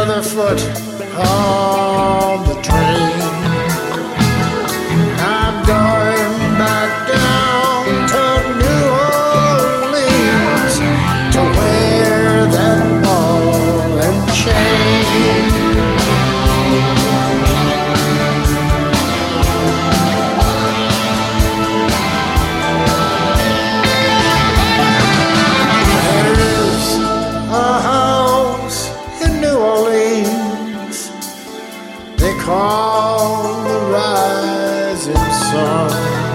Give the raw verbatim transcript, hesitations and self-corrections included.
other foot on the train. I'm going back down to New Orleans to wear that ball and chain. There's a house in New Orleans they call the rising sun.